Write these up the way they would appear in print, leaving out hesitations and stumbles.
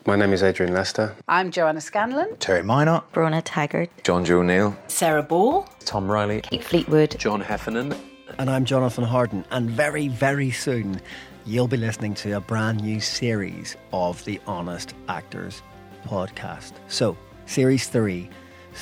My name is Adrian Lester. I'm Joanna Scanlon. Terry Minor. Brona Taggart. John Joe Neal. Sarah Ball. Tom Riley. Kate Fleetwood. John Heffernan. And I'm Jonathan Harden. And very, very soon, you'll be listening to a brand new series of the Honest Actors podcast. So, Series 3,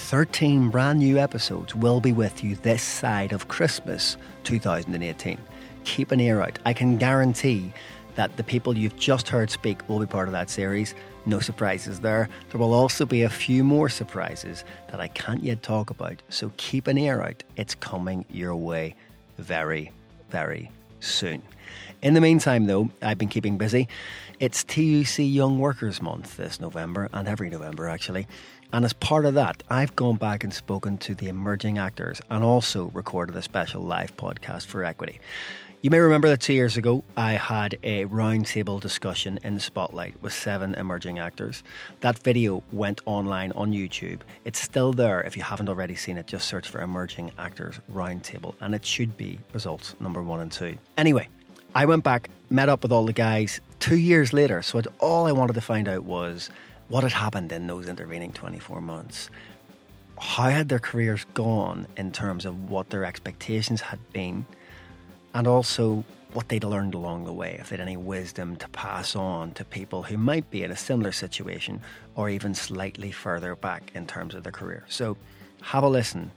13 brand new episodes will be with you this side of Christmas 2018. Keep an ear out. I can guarantee that the people you've just heard speak will be part of that series. No surprises there. There will also be a few more surprises that I can't yet talk about. So keep an ear out. It's coming your way very, very soon. In the meantime, though, I've been keeping busy. It's TUC Young Workers Month this November, and every November actually. And as part of that, I've gone back and spoken to the emerging actors and also recorded a special live podcast for Equity. You may remember that 2 years ago, I had a roundtable discussion in the Spotlight with 7 emerging actors. That video went online on YouTube. It's still there. If you haven't already seen it, just search for Emerging Actors Roundtable, and it should be results number 1 and 2. Anyway, I went back, met up with all the guys 2 years later, so all I wanted to find out was what had happened in those intervening 24 months. How had their careers gone in terms of what their expectations had been, and also what they'd learned along the way, if they had any wisdom to pass on to people who might be in a similar situation or even slightly further back in terms of their career. So have a listen.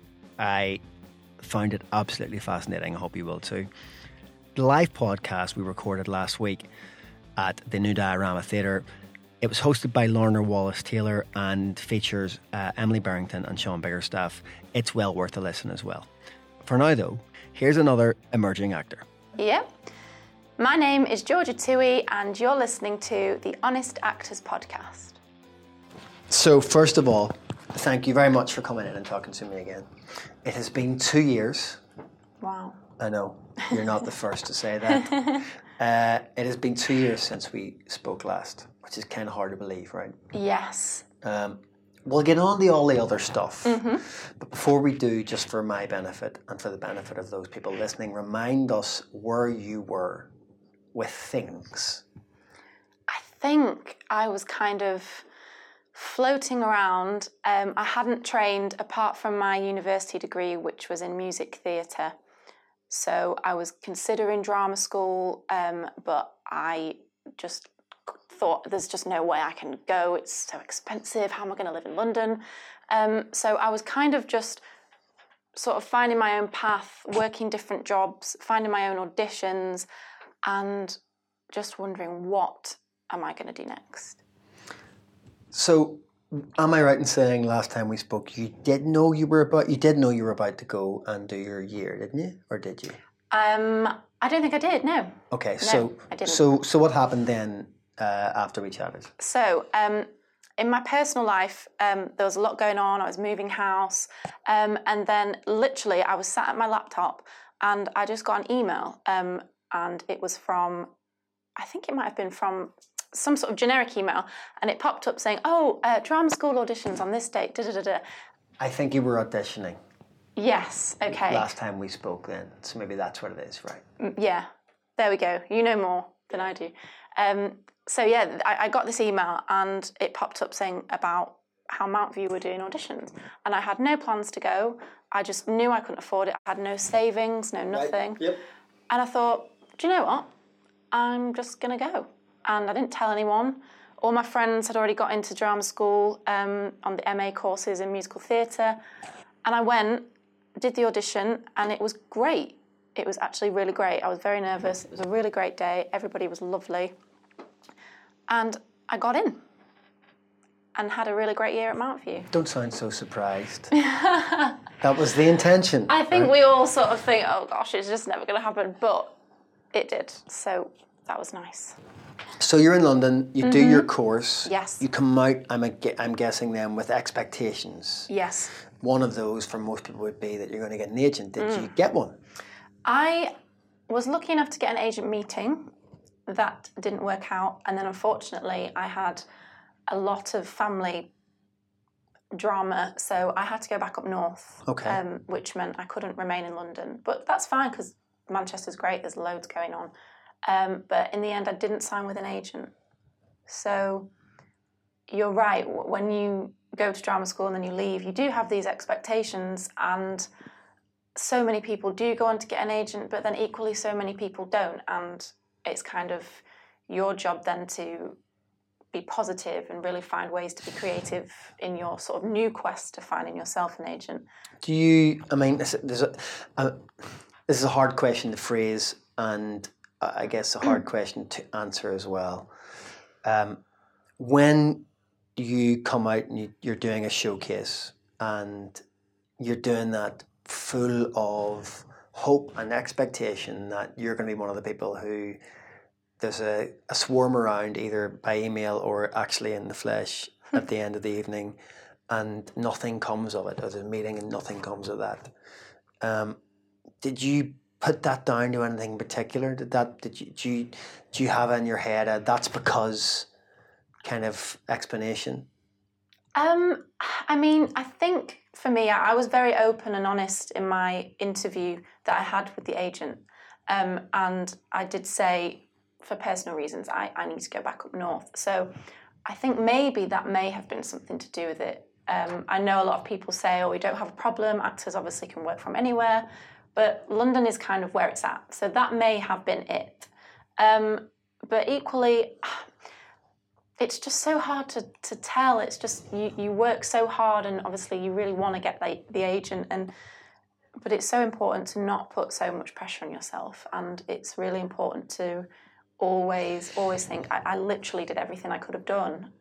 I found it absolutely fascinating. I hope you will too. The live podcast we recorded last week at the New Diorama Theatre, it was hosted by Lorna Wallace-Taylor and features Emily Barrington and Sean Biggerstaff. It's well worth a listen as well. For now though, here's another emerging actor. Yep. My name is Georgia Toohey and you're listening to the Honest Actors podcast. So first of all, thank you very much for coming in and talking to me again. It has been 2 years. Wow. I know, you're not the first to say that. It has been 2 years since we spoke last, which is kind of hard to believe, right? Yes. We'll get on to all the other stuff. But before we do, just for my benefit and for the benefit of those people listening, remind us where you were with things. I think I was kind of floating around. I hadn't trained apart from my university degree, which was in music theatre. So I was considering drama school, but I just thought there's just no way I can go. It's so expensive. How am I going to live in London? So I was kind of just sort of finding my own path, working different jobs, finding my own auditions, and just wondering what am I going to do next. So, am I right in saying last time we spoke, you did know you were about to go and do your year, didn't you, or did you? I don't think I did. No. Okay, no, I didn't. So what happened then after we chatted? So, in my personal life, there was a lot going on. I was moving house, and then literally I was sat at my laptop, and I just got an email, and it was from, I think it might have been from some sort of generic email, and it popped up saying, drama school auditions on this date, da-da-da-da. I think you were auditioning. Yes, okay. Last time we spoke then, so maybe that's what it is, right? Yeah, there we go. You know more than I do. So yeah, I got this email and it popped up saying about how Mountview were doing auditions, and I had no plans to go. I just knew I couldn't afford it. I had no savings, no nothing. Right. Yep. And I thought, do you know what? I'm just going to go. And I didn't tell anyone. All my friends had already got into drama school on the MA courses in musical theatre. And I went, did the audition, and it was great. It was actually really great. I was very nervous. It was a really great day. Everybody was lovely. And I got in and had a really great year at Mountview. Don't sound so surprised. That was the intention. I think we all sort of think, oh gosh, it's just never going to happen. But it did. So that was nice. So you're in London, you do your course. Yes. You come out, I'm guessing then, with expectations. Yes. One of those for most people would be that you're going to get an agent. Did you get one? I was lucky enough to get an agent meeting. That didn't work out. And then unfortunately, I had a lot of family drama, so I had to go back up north, which meant I couldn't remain in London. But that's fine because Manchester's great, there's loads going on. But in the end, I didn't sign with an agent. So you're right. When you go to drama school and then you leave, you do have these expectations, and so many people do go on to get an agent, but then equally so many people don't, and it's kind of your job then to be positive and really find ways to be creative in your sort of new quest to finding yourself an agent. Do you, I mean, this is a hard question to phrase, and I guess a hard question to answer as well. When you come out and you're doing a showcase and you're doing that full of hope and expectation that you're going to be one of the people who there's a swarm around either by email or actually in the flesh at the end of the evening, and nothing comes of it. There's a meeting and nothing comes of that. Did you put that down to anything in particular? Do you have in your head a that's because kind of explanation? I mean, I think for me, I was very open and honest in my interview that I had with the agent. And I did say, for personal reasons, I need to go back up north. So I think maybe that may have been something to do with it. I know a lot of people say, oh, we don't have a problem. Actors obviously can work from anywhere. But London is kind of where it's at. So that may have been it. But equally, it's just so hard to tell. It's just you work so hard, and obviously you really want to get the agent, but it's so important to not put so much pressure on yourself, and it's really important to always think I literally did everything I could have done.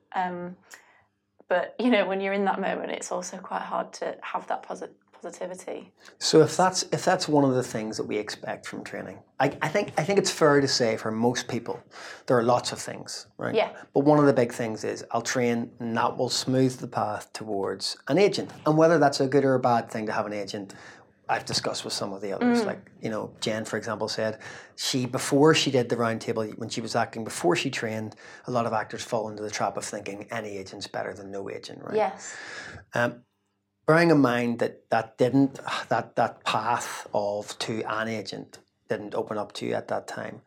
But when you're in that moment, it's also quite hard to have that positivity. So if that's one of the things that we expect from training, I think it's fair to say for most people there are lots of things, right? Yeah. But one of the big things is I'll train and that will smooth the path towards an agent. And whether that's a good or a bad thing to have an agent, I've discussed with some of the others. Like, Jen, for example, said before she did the round table, when she was acting, before she trained, a lot of actors fall into the trap of thinking any agent's better than no agent, right? Yes. Bearing in mind that path to an agent didn't open up to you at that time,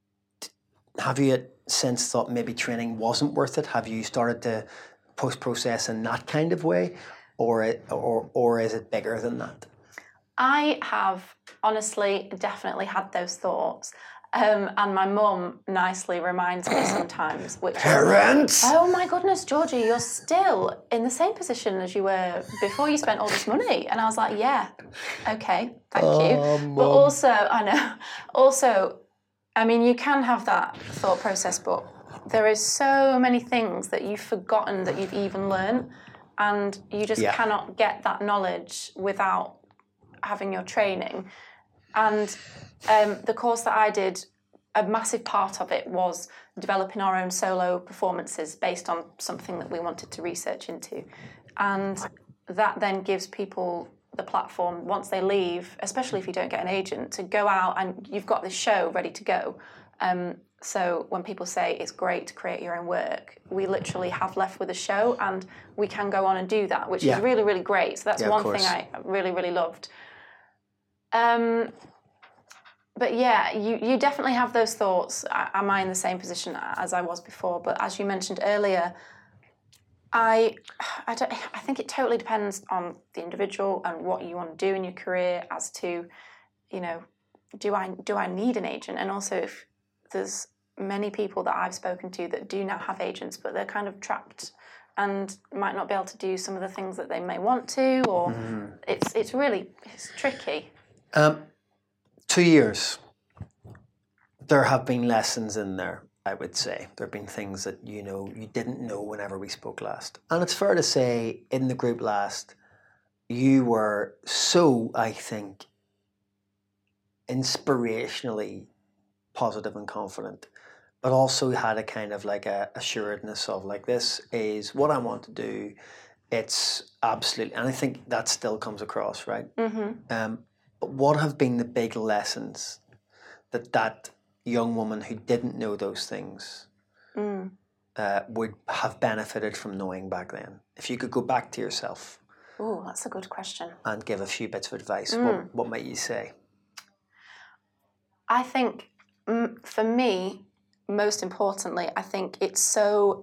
have you since thought maybe training wasn't worth it? Have you started to post-process in that kind of way, or is it bigger than that? I have honestly definitely had those thoughts. And my mum nicely reminds me sometimes, which Parents! Oh my goodness, Georgie, you're still in the same position as you were before you spent all this money. And I was like, yeah, okay, thank you. Mum. But also, I mean, you can have that thought process, but there is so many things that you've forgotten that you've even learned, and you just cannot get that knowledge without having your training. And the course that I did, a massive part of it was developing our own solo performances based on something that we wanted to research into. And that then gives people the platform, once they leave, especially if you don't get an agent, to go out and you've got this show ready to go. So when people say it's great to create your own work, we literally have left with a show and we can go on and do that, which is really, really great. So that's one thing I really, really loved. But yeah, you definitely have those thoughts. Am I in the same position as I was before? But as you mentioned earlier, I think it totally depends on the individual and what you want to do in your career as to, do I need an agent? And also if there's many people that I've spoken to that do now have agents, but they're kind of trapped and might not be able to do some of the things that they may want to, or it's tricky. 2 years. There have been lessons in there, I would say. There have been things that you didn't know whenever we spoke last. And it's fair to say, in the group last, you were so, I think, inspirationally positive and confident, but also had a kind of like a assuredness of like, this is what I want to do. It's absolutely, and I think that still comes across, right? Mm-hmm. But what have been the big lessons that young woman who didn't know those things would have benefited from knowing back then? If you could go back to yourself. Oh, that's a good question. And give a few bits of advice, what might you say? I think, for me, most importantly, I think it's so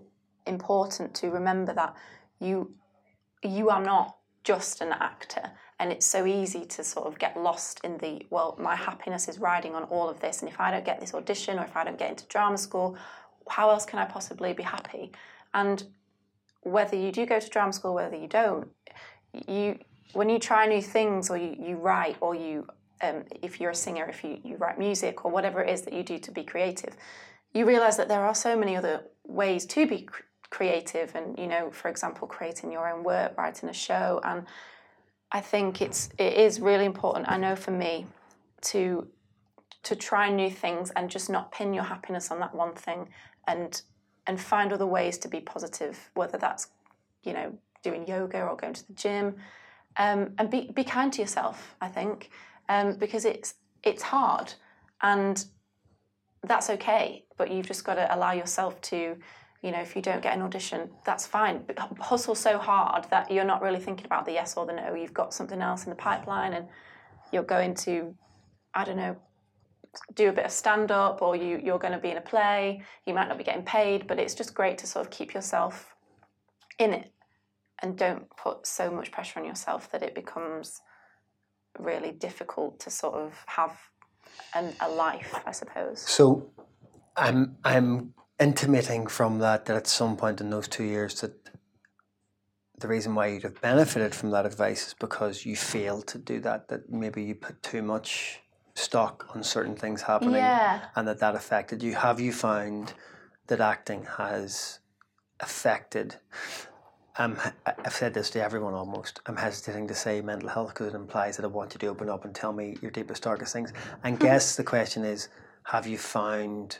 important to remember that you are not just an actor, and it's so easy to sort of get lost in the, well, my happiness is riding on all of this, and if I don't get this audition or if I don't get into drama school, how else can I possibly be happy? And whether you do go to drama school, whether you don't, when you try new things, or you write, or you if you're a singer, if you write music, or whatever it is that you do to be creative, you realise that there are so many other ways to be creative, and, you know, for example, creating your own work, writing a show. And I think it is really important, I know for me, to try new things and just not pin your happiness on that one thing, and find other ways to be positive, whether that's, you know, doing yoga or going to the gym, and be kind to yourself, I think, because it's hard, and that's okay, but you've just got to allow yourself to, you know, if you don't get an audition, that's fine. But hustle so hard that you're not really thinking about the yes or the no. You've got something else in the pipeline, and you're going to, I don't know, do a bit of stand-up, or you're going to be in a play. You might not be getting paid, but it's just great to sort of keep yourself in it, and don't put so much pressure on yourself that it becomes really difficult to sort of have a life, I suppose. So I'm intimating from that at some point in those 2 years that the reason why you'd have benefited from that advice is because you failed to do that maybe you put too much stock on certain things happening, and that affected you. Have you found that acting has affected, I've said this to everyone almost, I'm hesitating to say mental health because it implies that I want you to open up and tell me your deepest, darkest things, and guess the question is, have you found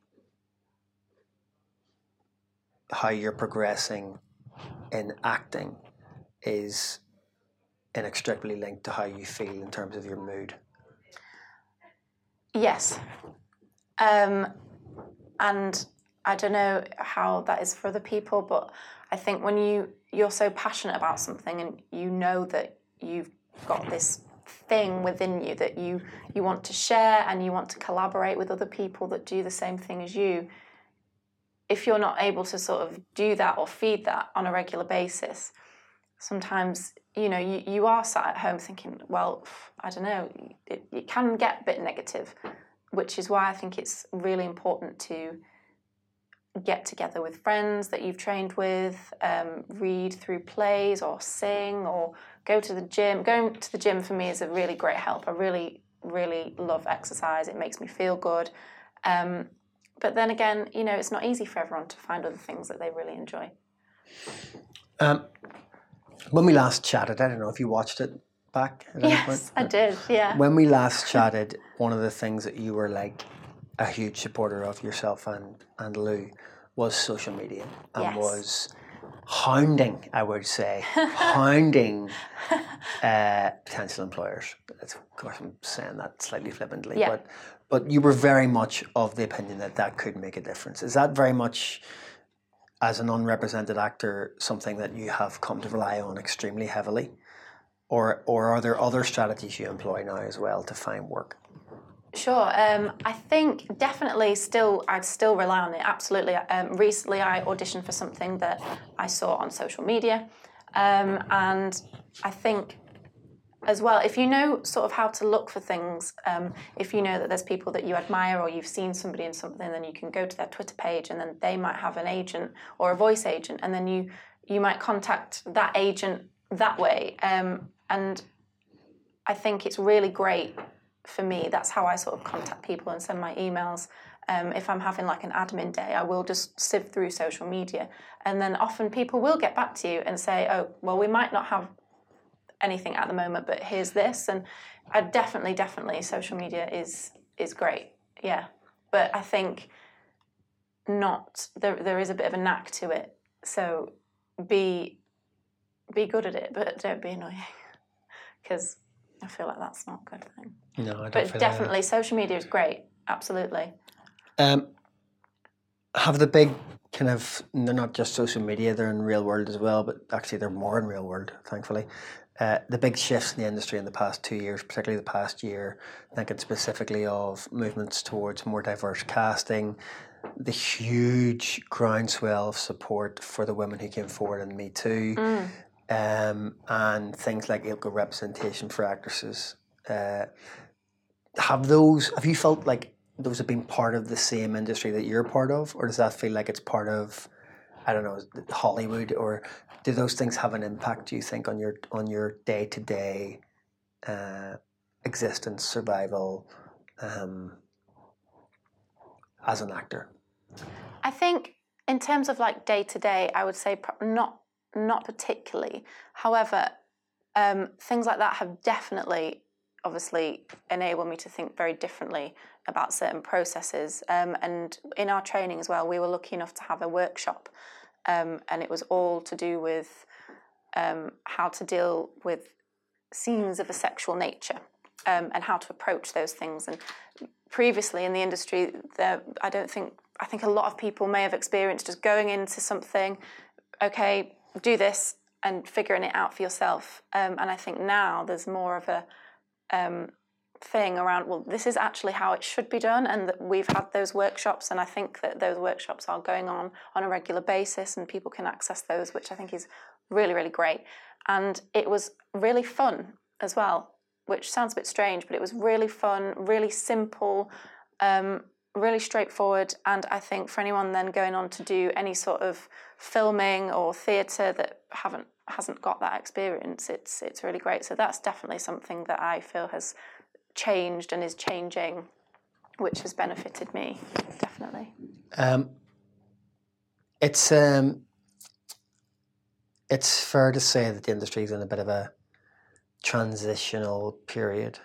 how you're progressing in acting is inextricably linked to how you feel in terms of your mood? Yes. And I don't know how that is for other people, but I think when you're so passionate about something, and you know that you've got this thing within you that you want to share, and you want to collaborate with other people that do the same thing as you, if you're not able to sort of do that or feed that on a regular basis, sometimes, you know, you are sat at home thinking, well, I don't know, it can get a bit negative, which is why I think it's really important to get together with friends that you've trained with, read through plays or sing or go to the gym. Going to the gym for me is a really great help. I really, really love exercise. It makes me feel good. But then again, you know, it's not easy for everyone to find other things that they really enjoy. When we last chatted, I don't know if you watched it back at any point. Yes, I did, yeah. When we last chatted, one of the things that you were like a huge supporter of, yourself and Lou, was social media, and was hounding, I would say, potential employers. Of course, I'm saying that slightly flippantly, but you were very much of the opinion that could make a difference. Is that very much, as an unrepresented actor, something that you have come to rely on extremely heavily? Or are there other strategies you employ now as well to find work? Sure. I think definitely I'd still rely on it, absolutely. Recently I auditioned for something that I saw on social media, and I think as well, if you know sort of how to look for things, if you know that there's people that you admire, or you've seen somebody in something, then you can go to their Twitter page, and then they might have an agent or a voice agent, and then you might contact that agent that way. And I think it's really great for me. That's how I sort of contact people and send my emails. If I'm having like an admin day, I will just sift through social media, and then often people will get back to you and say, oh, well, we might not have anything at the moment, but here's this. And I definitely social media is great, yeah. But I think there is a bit of a knack to it, so be good at it, but don't be annoying, because I feel like that's not a good thing. No, I don't. But definitely, social media is great. Absolutely. Have the big kind of, they're not just social media, they're in real world as well, but actually they're more in real world, thankfully. The big shifts in the industry in the past 2 years, particularly the past year, thinking specifically of movements towards more diverse casting, the huge groundswell of support for the women who came forward in Me Too, and things like equal representation for actresses. Have you felt like those have been part of the same industry that you're part of, or does that feel like it's part of, I don't know, Hollywood, or do those things have an impact, do you think, on your day-to-day existence, survival as an actor? I think in terms of like day-to-day, I would say not particularly. However, things like that have definitely, obviously, enabled me to think very differently about certain processes. And in our training as well, we were lucky enough to have a workshop, and it was all to do with how to deal with scenes of a sexual nature, and how to approach those things. And previously in the industry, I think a lot of people may have experienced just going into something, okay, do this, and figuring it out for yourself. And I think now there's more of a thing around, well, this is actually how it should be done, and that we've had those workshops, and I think that those workshops are going on a regular basis, and people can access those, which I think is really, really great. And it was really fun as well, which sounds a bit strange, but it was really fun, really simple, really straightforward. And I think for anyone then going on to do any sort of filming or theatre that hasn't got that experience, it's really great. So that's definitely something that I feel has changed and is changing, which has benefited me, definitely. It's fair to say that the industry is in a bit of a transitional period.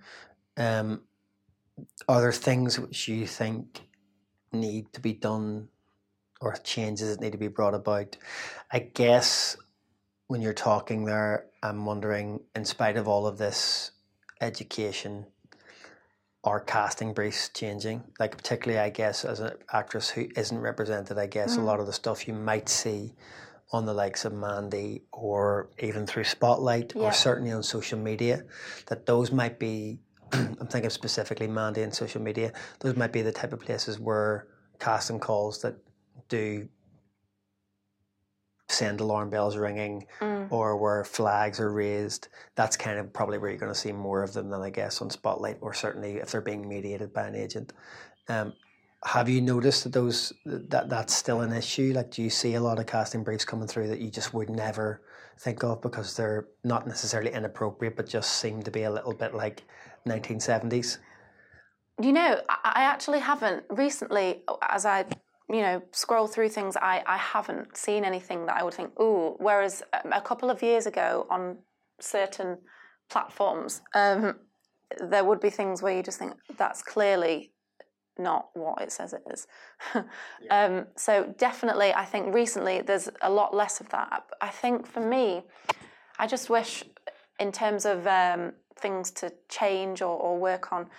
Are there things which you think need to be done, or changes that need to be brought about? I guess when you're talking there, I'm wondering, in spite of all of this education, are casting briefs changing? Like, particularly, I guess, as an actress who isn't represented, I guess a lot of the stuff you might see on the likes of Mandy, or even through Spotlight, or certainly on social media, that those might be, I'm thinking specifically Mandy and social media, those might be the type of places where casting calls that do send alarm bells ringing, or where flags are raised. That's kind of probably where you're going to see more of them than, I guess, on Spotlight, or certainly if they're being mediated by an agent. Have you noticed that that's still an issue? Like, do you see a lot of casting briefs coming through that you just would never think of because they're not necessarily inappropriate, but just seem to be a little bit like 1970s? You know, I actually haven't recently, as I scroll through things, I haven't seen anything that I would think, ooh, whereas a couple of years ago on certain platforms, there would be things where you just think, that's clearly not what it says it is. So definitely, I think recently there's a lot less of that. I think for me, I just wish, in terms of things to change or work on,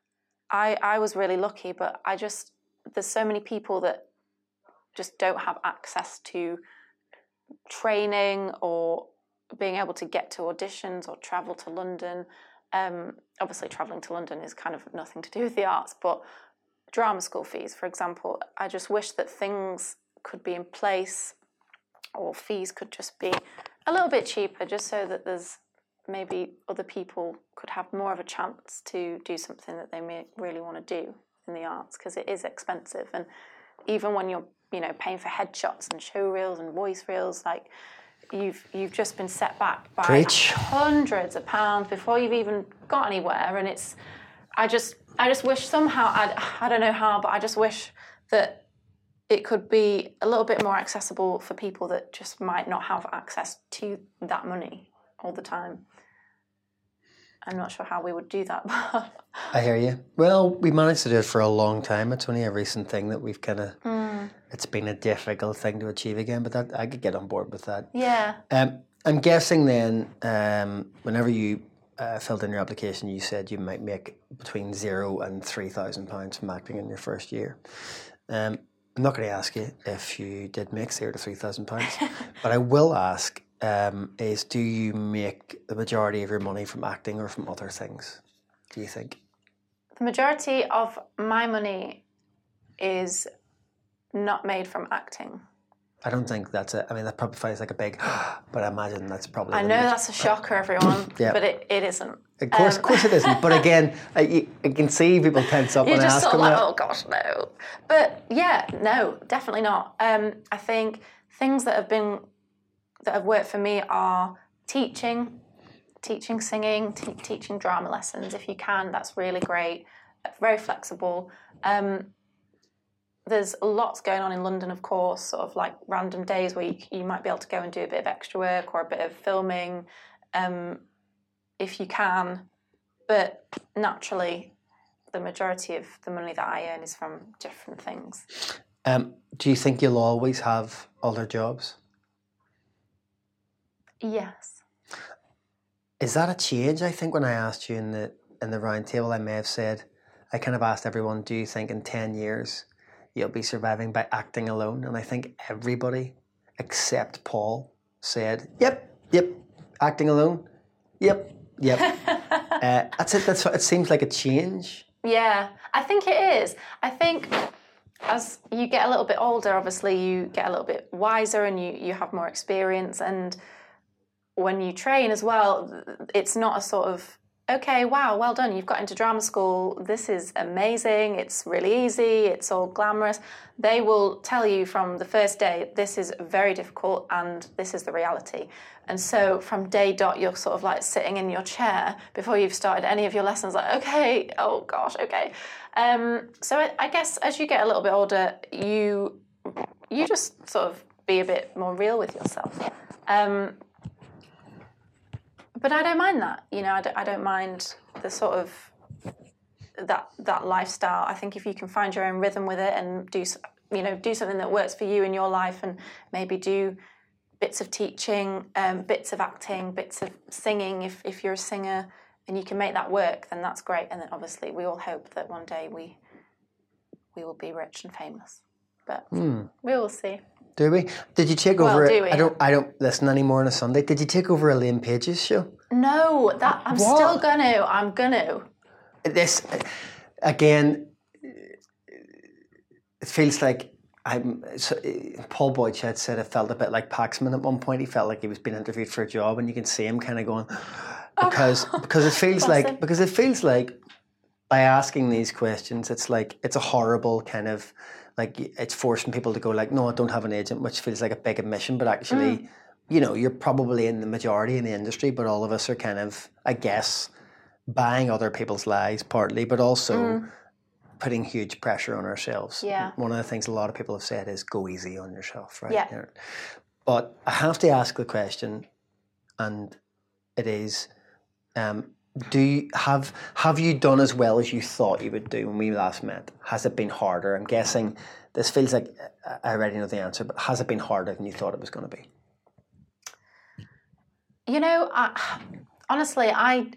I was really lucky, but there's so many people that just don't have access to training or being able to get to auditions or travel to London. Obviously, travelling to London is kind of nothing to do with the arts, but drama school fees, for example, I just wish that things could be in place, or fees could just be a little bit cheaper, just so that there's maybe other people could have more of a chance to do something that they may really want to do in the arts, because it is expensive. And even when you're paying for headshots and show reels and voice reels, like you've just been set back by hundreds of pounds before you've even got anywhere. And I just wish somehow, I don't know how, but I just wish that it could be a little bit more accessible for people that just might not have access to that money all the time. I'm not sure how we would do that. I hear you. Well, we managed to do it for a long time. It's only a recent thing that we've kind of, it's been a difficult thing to achieve again, but that I could get on board with that. Yeah. I'm guessing then, whenever you filled in your application, you said you might make between £0 and £3,000 from acting in your first year. I'm not going to ask you if you did make £0 to £3,000, but I will ask, is do you make the majority of your money from acting or from other things, do you think? The majority of my money is not made from acting. I don't think that's it. I mean, that probably feels like a big, but I imagine that's probably... I know that's a shocker, everyone, Yeah. but it isn't. Of course it isn't. But again, I can see people tense up You're and just ask sort of them like, that. oh gosh, no. But yeah, no, definitely not. I think things that have worked for me are teaching singing, teaching drama lessons. If you can, that's really great. Very flexible. There's lots going on in London, of course, sort of like random days where you might be able to go and do a bit of extra work or a bit of filming, if you can. But naturally, the majority of the money that I earn is from different things. Do you think you'll always have other jobs? Yes. Is that a change? I think when I asked you in the round table, I may have said, I kind of asked everyone, do you think in 10 years you'll be surviving by acting alone? And I think everybody except Paul said, yep, acting alone, yep. That's it. It seems like a change. Yeah, I think it is. I think as you get a little bit older, obviously you get a little bit wiser and you have more experience. And when you train as well, it's not a sort of, okay, wow, well done, you've got into drama school, this is amazing, it's really easy, it's all glamorous. They will tell you from the first day, this is very difficult and this is the reality. And so from day dot, you're sort of like sitting in your chair before you've started any of your lessons, like, okay, oh gosh, okay. So I guess as you get a little bit older, you just sort of be a bit more real with yourself. But I don't mind that, I don't mind the sort of that lifestyle. I think if you can find your own rhythm with it and do something that works for you in your life, and maybe do bits of teaching, bits of acting, bits of singing, if you're a singer, and you can make that work, then that's great. And then obviously we all hope that one day we will be rich and famous, but we will see. Do we? Did you take over? Do we? I don't listen anymore on a Sunday. Did you take over Elaine Page's show? No, I'm still gonna. I'm gonna. This again. It feels like Paul Boyd said it felt a bit like Paxman at one point. He felt like he was being interviewed for a job, and you can see him kind of going because it feels like by asking these questions, it's a horrible kind of. Like it's forcing people to go like, no, I don't have an agent, which feels like a big admission. But actually, you're probably in the majority in the industry, but all of us are kind of, I guess, buying other people's lives partly, but also putting huge pressure on ourselves. Yeah. One of the things a lot of people have said is go easy on yourself, right? Yeah. But I have to ask the question, and it is, have you done as well as you thought you would do when we last met? Has it been harder? I'm guessing this feels like I already know the answer, but has it been harder than you thought it was going to be? Honestly, I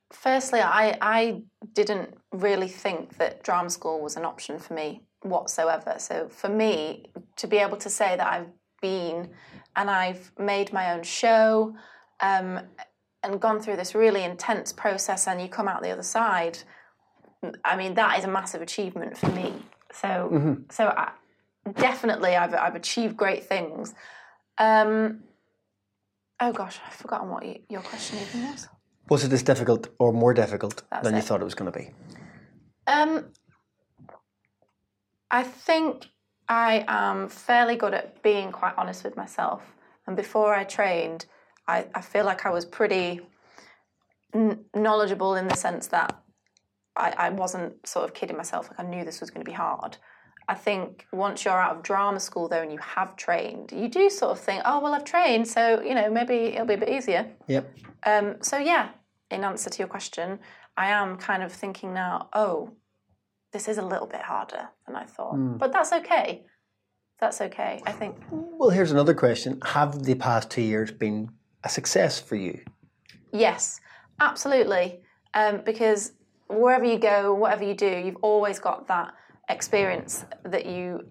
didn't really think that drama school was an option for me whatsoever. So for me to be able to say that I've been and I've made my own show, and gone through this really intense process, and you come out the other side, I mean, that is a massive achievement for me. So, definitely I've achieved great things. Oh gosh, I've forgotten what your question even was. Was it as difficult or more difficult than you thought it was going to be? I think I am fairly good at being quite honest with myself. And before I trained, I feel like I was pretty knowledgeable in the sense that I wasn't sort of kidding myself, like I knew this was going to be hard. I think once you're out of drama school, though, and you have trained, you do sort of think, oh, well, I've trained, so, maybe it'll be a bit easier. Yep. So, yeah, in answer to your question, I am kind of thinking now, oh, this is a little bit harder than I thought. But that's okay. That's okay, I think. Well, here's another question. Have the past 2 years been a success for you? Yes, absolutely. Because wherever you go, whatever you do, you've always got that experience that you've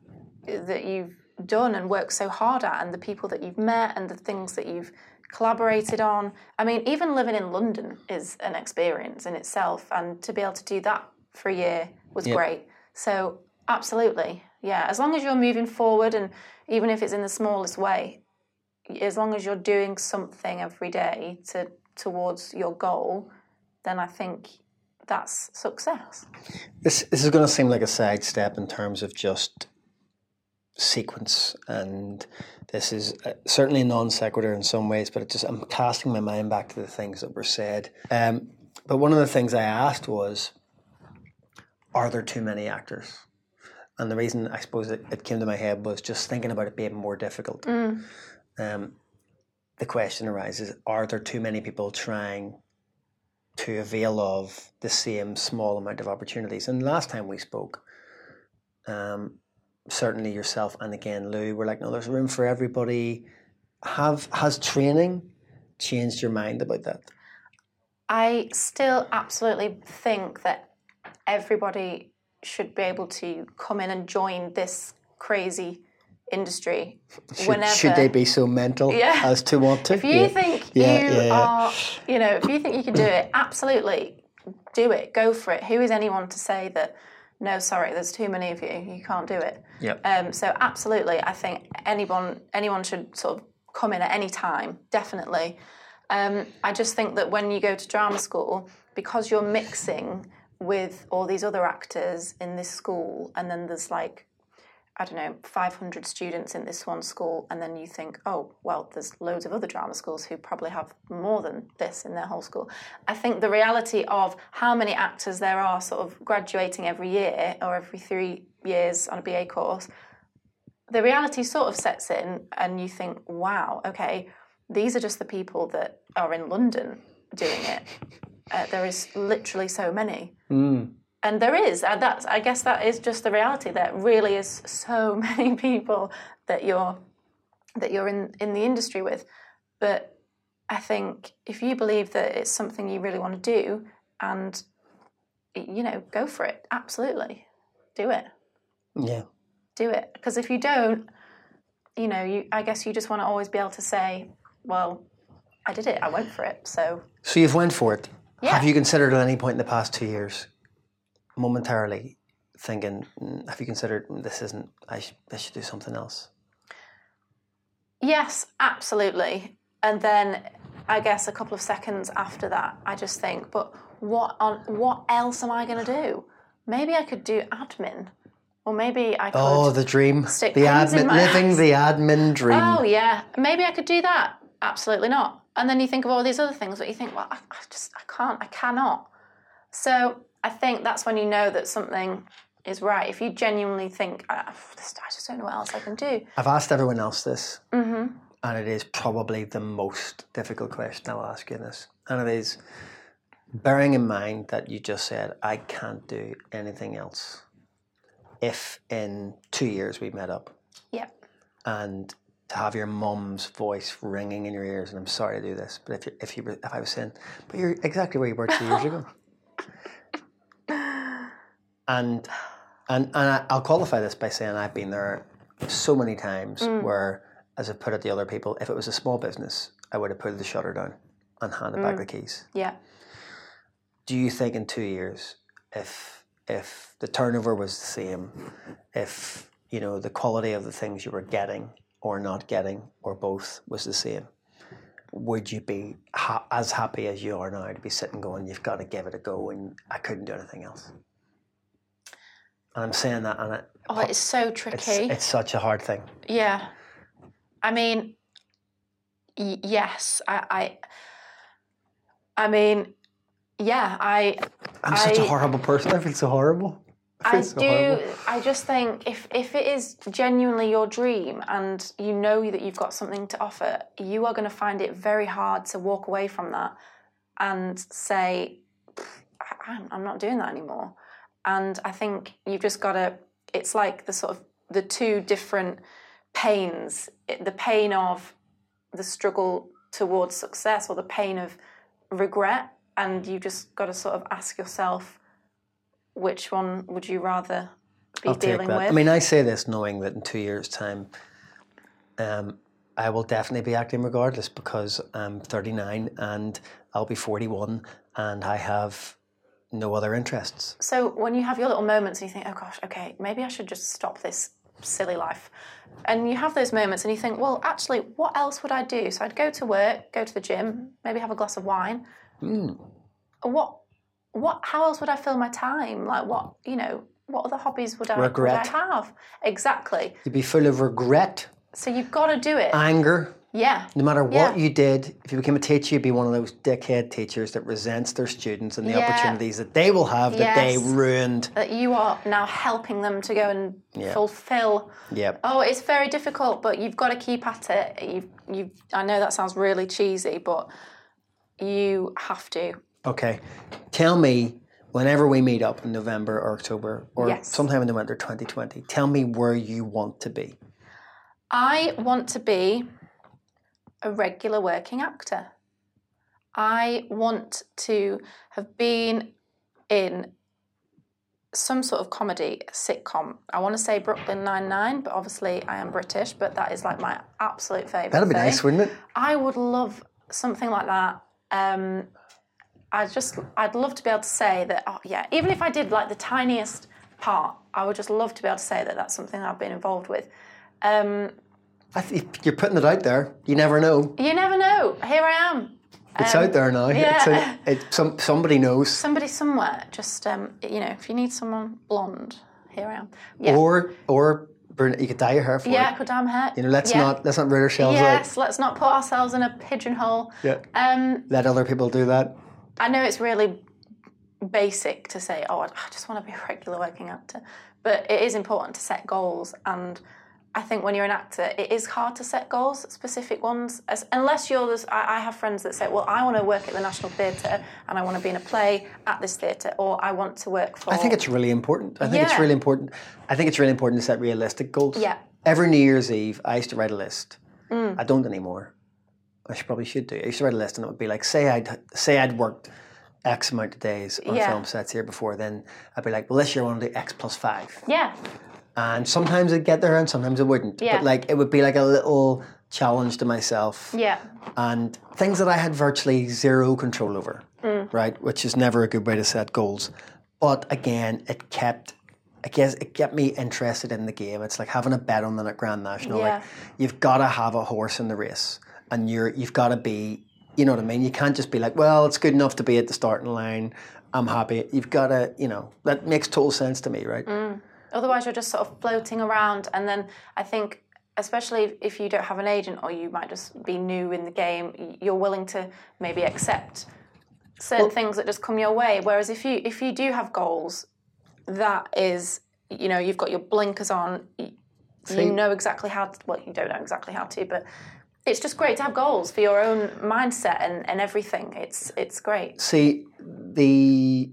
done and worked so hard at, and the people that you've met and the things that you've collaborated on. I mean, even living in London is an experience in itself, and to be able to do that for a year was great. So absolutely, Yeah, as long as you're moving forward, and even if it's in the smallest way, as long as you're doing something every day towards your goal, then I think that's success. This is going to seem like a sidestep in terms of just sequence, and this is certainly a non sequitur in some ways, but I'm casting my mind back to the things that were said. But one of the things I asked was, are there too many actors? And the reason I suppose it came to my head was just thinking about it being more difficult. The question arises, are there too many people trying to avail of the same small amount of opportunities? And last time we spoke, certainly yourself and again Lou were like, no, there's room for everybody. Has training changed your mind about that? I still absolutely think that everybody should be able to come in and join this crazy industry whenever. Should they be so mental as to want to? If you think are, if you think you can do it, absolutely do it. Go for it. Who is anyone to say that, no, sorry, there's too many of you, you can't do it? Yep. So absolutely, I think anyone should sort of come in at any time, definitely. I just think that when you go to drama school, because you're mixing with all these other actors in this school, and then there's 500 students in this one school, and then you think, oh, well, there's loads of other drama schools who probably have more than this in their whole school. I think the reality of how many actors there are sort of graduating every year or every 3 years on a BA course, the reality sort of sets in, and you think, wow, okay, these are just the people that are in London doing it. There is literally so many. And there is. I guess that is just the reality. There really is so many people that you're in the industry with. But I think if you believe that it's something you really want to do, and go for it. Absolutely, do it. Yeah, do it. Because if you don't, I guess you just want to always be able to say, well, I did it. I went for it. So you've went for it. Yeah. Have you considered at any point in the past 2 years, momentarily thinking, have you considered I should do something else? Yes, absolutely. And then I guess a couple of seconds after that, I just think, but what else am I going to do? Maybe I could do admin, or maybe I could. Oh, the dream, stick the admin, living the admin dream. Oh yeah, maybe I could do that. Absolutely not. And then you think of all these other things, but you think, well, I cannot. So I think that's when you know that something is right. If you genuinely think, I just don't know what else I can do. I've asked everyone else this, and it is probably the most difficult question I'll ask you in this. And it is, bearing in mind that you just said, I can't do anything else. If in 2 years we met up. Yep. And to have your mum's voice ringing in your ears, and I'm sorry to do this, but if I was saying, but you're exactly where you were 2 years ago. And I'll qualify this by saying I've been there so many times where, as I've put it to other people, if it was a small business, I would have put the shutter down and handed back the keys. Yeah. Do you think in 2 years, if the turnover was the same, if the quality of the things you were getting or not getting, or both, was the same, would you be as happy as you are now to be sitting going, you've got to give it a go, and I couldn't do anything else? And I'm saying that, and it's so tricky. It's such a hard thing. Yeah, I mean, yes, I mean, yeah, I'm such a horrible person. I feel so horrible. I just think if it is genuinely your dream and you know that you've got something to offer, you are going to find it very hard to walk away from that and say, I'm not doing that anymore. And I think you've just got to, it's like the two different pains, the pain of the struggle towards success, or the pain of regret, and you just got to sort of ask yourself, which one would you rather be dealing with? I mean, I say this knowing that in 2 years' time, I will definitely be acting regardless, because I'm 39 and I'll be 41 and I have no other interests. So when you have your little moments and you think, oh gosh, okay, maybe I should just stop this silly life. And you have those moments and you think, well, actually, what else would I do? So I'd go to work, go to the gym, maybe have a glass of wine. How else would I fill my time? Like what other hobbies would I have? Exactly. You'd be full of regret. So you've got to do it. Anger. Yeah. No matter what you did, if you became a teacher, you'd be one of those dickhead teachers that resents their students and the opportunities that they will have that they ruined. That you are now helping them to go and fulfill. Yeah. Oh, it's very difficult, but you've got to keep at it. I know that sounds really cheesy, but you have to. Okay. Tell me, whenever we meet up in November or October or sometime in the winter 2020, tell me where you want to be. I want to be a regular working actor. I want to have been in some sort of comedy sitcom. I want to say Brooklyn Nine-Nine, but obviously I am British, but that is like my absolute favourite That'd be nice, wouldn't it? I would love something like that. I'd love to be able to say that, even if I did like the tiniest part, I would just love to be able to say that that's something I've been involved with. You're putting it out there. You never know. You never know. Here I am. It's out there now. Yeah. Somebody knows. Somebody somewhere. Just, if you need someone blonde, here I am. Yeah. Or you could dye your hair for it. Yeah, I could dye my hair. Let's not rid ourselves out. Yes, let's not put ourselves in a pigeonhole. Yeah. Let other people do that. I know it's really basic to say, I just want to be a regular working actor. But it is important to set goals, and I think when you're an actor, it is hard to set goals, specific ones, unless you're I have friends that say, well, I want to work at the National Theatre and I want to be in a play at this theatre, or I want to work for... I think it's really important. I think it's really important to set realistic goals. Yeah. Every New Year's Eve, I used to write a list. I don't anymore. I probably should do. I used to write a list and it would be like, say I'd worked X amount of days on film sets here before, then I'd be like, well, this year I want to do X plus 5. Yeah. And sometimes I'd get there and sometimes I wouldn't. Yeah. But it would be like a little challenge to myself. Yeah. And things that I had virtually zero control over, right? Which is never a good way to set goals. But again, it kept me interested in the game. It's like having a bet on the Grand National. Yeah. Like, you've got to have a horse in the race. And you've got to be, you know what I mean? You can't just be like, well, it's good enough to be at the starting line. I'm happy. You've got to, that makes total sense to me, right? Otherwise, you're just sort of floating around. And then I think, especially if you don't have an agent or you might just be new in the game, you're willing to maybe accept certain things that just come your way. Whereas if you do have goals, that is, you've got your blinkers on. You know exactly how to, well, you don't know exactly how to, but it's just great to have goals for your own mindset and everything. It's great. See, the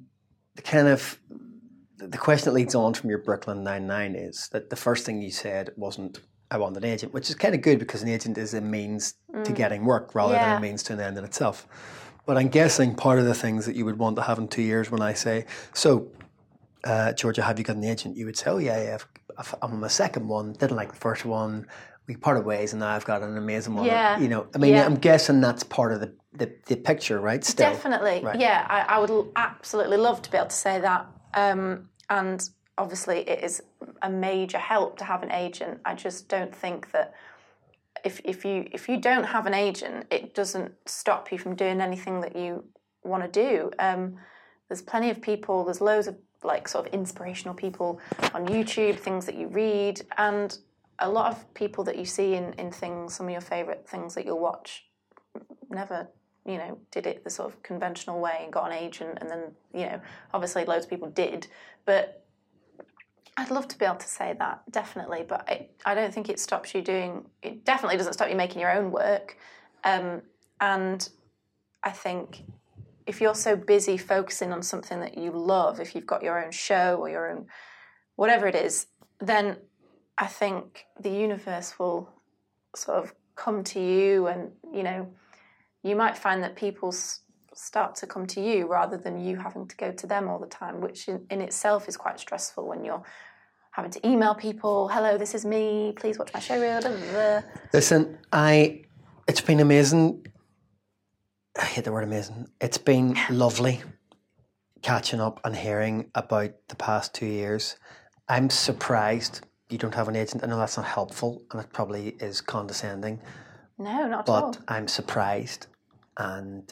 question that leads on from your Brooklyn Nine-Nine is that the first thing you said wasn't, I want an agent, which is kind of good because an agent is a means to getting work rather than a means to an end in itself. But I'm guessing part of the things that you would want to have in 2 years when I say, so, Georgia, have you got an agent? You would say, oh, yeah, I'm on my second one, didn't like the first one, we parted ways and now I've got an amazing one. Yeah. I'm guessing that's part of the picture, right? Still. Definitely. Right. Yeah, I would absolutely love to be able to say that. And obviously it is a major help to have an agent. I just don't think that if you don't have an agent, it doesn't stop you from doing anything that you want to do. There's plenty of people, there's loads of sort of inspirational people on YouTube, things that you read, and a lot of people that you see in things, some of your favourite things that you'll watch, never, did it the sort of conventional way and got an agent, and then, obviously loads of people did, but I'd love to be able to say that, definitely, but I don't think it definitely doesn't stop you making your own work, and I think if you're so busy focusing on something that you love, if you've got your own show or your own, whatever it is, then I think the universe will sort of come to you and, you might find that people start to come to you rather than you having to go to them all the time, which in itself is quite stressful when you're having to email people, hello, this is me, please watch my show reel. Blah, blah, blah. Listen, it's been amazing. I hate the word amazing. It's been lovely catching up and hearing about the past 2 years. I'm surprised you don't have an agent. I know that's not helpful, and it probably is condescending. No, not at all. But I'm surprised, and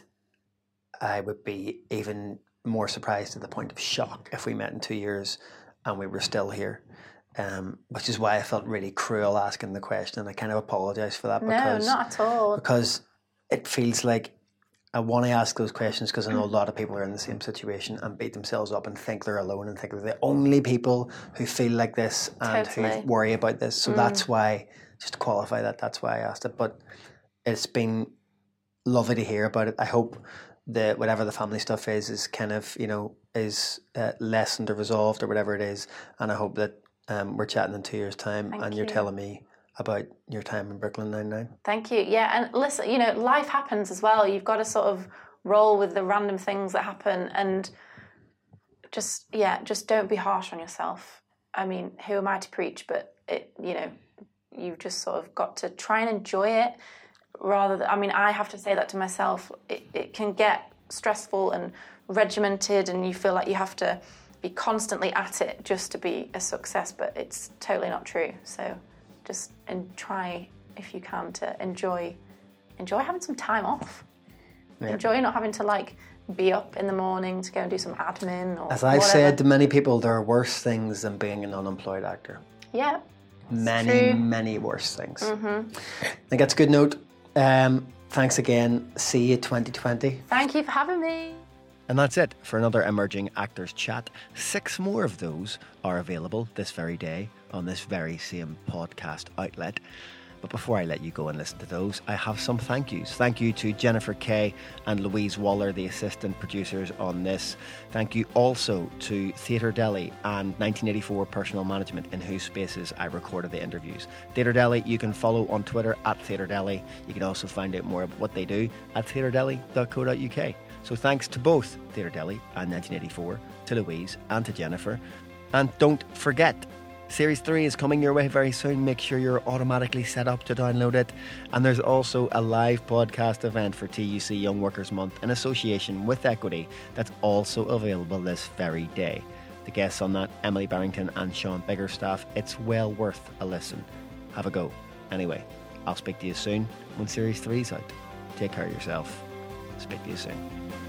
I would be even more surprised to the point of shock if we met in 2 years and we were still here. Which is why I felt really cruel asking the question. I kind of apologise for that. No, not at all. Because it feels like I want to ask those questions because I know a lot of people are in the same situation and beat themselves up and think they're alone and think they're the only people who feel like this and who worry about this. So that's why, just to qualify that, that's why I asked it. But it's been lovely to hear about it. I hope that whatever the family stuff is kind of, is lessened or resolved or whatever it is. And I hope that we're chatting in 2 years' time and you're telling me about your time in Brooklyn Nine-Nine. Thank you. Yeah, and listen, life happens as well. You've got to sort of roll with the random things that happen and just don't be harsh on yourself. I mean, who am I to preach? But you've just sort of got to try and enjoy it rather than, I have to say that to myself. It can get stressful and regimented and you feel like you have to be constantly at it just to be a success, but it's totally not true. So just try, if you can, to enjoy having some time off. Yeah. Enjoy not having to be up in the morning to go and do some admin or as I've said to many people, there are worse things than being an unemployed actor. Yeah. Many worse things. I think that's a good note. Thanks again. See you 2020. Thank you for having me. And that's it for another Emerging Actors Chat. 6 more of those are available this very day on this very same podcast outlet. But before I let you go and listen to those, I have some thank yous. Thank you to Jennifer Kay and Louise Waller, the assistant producers on this. Thank you also to Theatre Deli and 1984 Personal Management, in whose spaces I recorded the interviews. Theatre Deli, you can follow on Twitter at Theatre Deli. You can also find out more about what they do at theatredeli.co.uk. So thanks to both Theatre Deli and 1984, to Louise and to Jennifer. And don't forget, Series 3 is coming your way very soon. Make sure you're automatically set up to download it. And there's also a live podcast event for TUC Young Workers Month in association with Equity that's also available this very day. The guests on that, Emily Barrington and Sean Biggerstaff. It's well worth a listen. Have a go. Anyway, I'll speak to you soon when Series 3 is out. Take care of yourself. Speak to you soon.